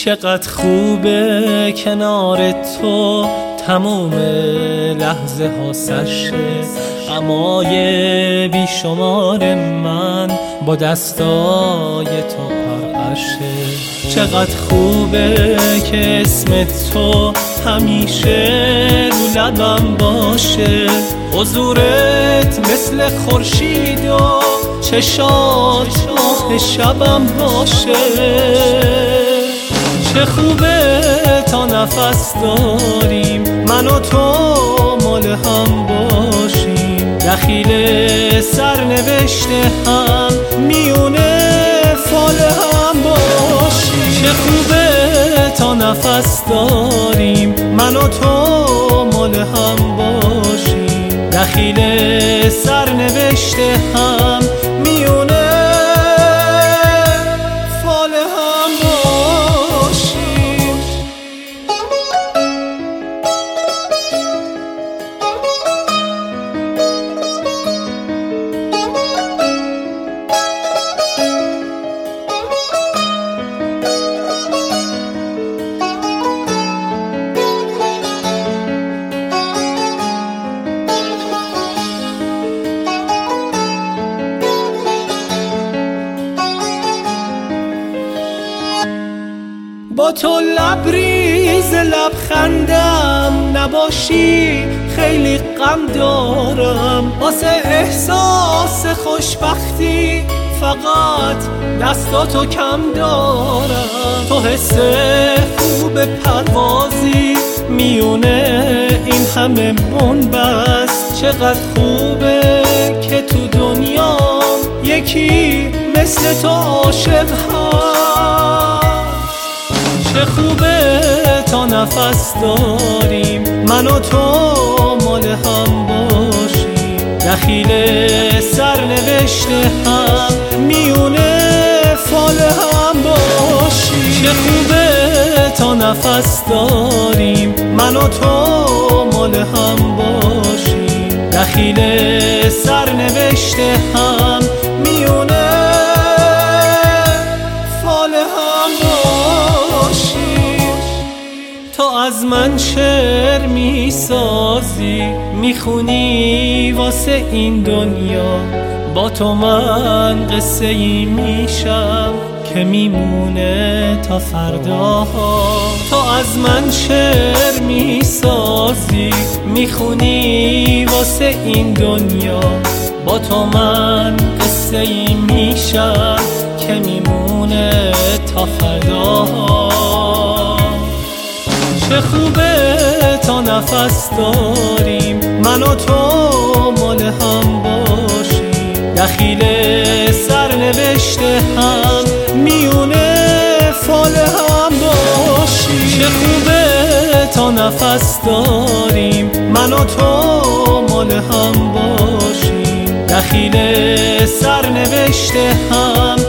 چقدر خوبه کنار تو تموم لحظه ها سرشه، غمای بیشمار من با دستای تو پرشه. چقدر خوبه که اسم تو همیشه رو لبم باشه، حضورت مثل خورشید و چشات ماه شبم باشه. چه خوبه تا نفس داریم من و تو مال هم باشیم، دخیل سرنوشت هم میونه فال هم باشیم. چه خوبه تا نفس داریم من و تو مال هم باشیم، دخیل سرنوشت هم میونه فال هم باشیم. با تو لبریز لبخندم نباشی خیلی غم دارم، واسه احساس خوشبختی فقط دستاتو کم دارم. تو حس خوب پروازی میونه این همه بنبست، چقدر خوبه که تو دنیام یکی مثل تو عاشق هست. چه خوبه تا نفس داریم من و تو مال هم باشیم، دخیل سرنوشت هم میونه فال هم باشیم. چه خوبه تا نفس داریم من و تو مال هم باشیم، دخیل سرنوشت هم میونه فال هم باشیم. تو از من شعر میسازی میخونی واسه این دنیا، با تو من قصه ای میشم که میمونه تا فرداها. تو از من شعر میسازی میخونی واسه این دنیا، با تو من قصه ای میشم که میمونه تا فرداها. چه خوبه تا نفس داریم من و تو مال هم باشیم، دخیل سرنوشت هم میونه فال هم باشیم. چه خوبه تا نفس داریم من و تو مال هم باشیم، دخیل سرنوشت هم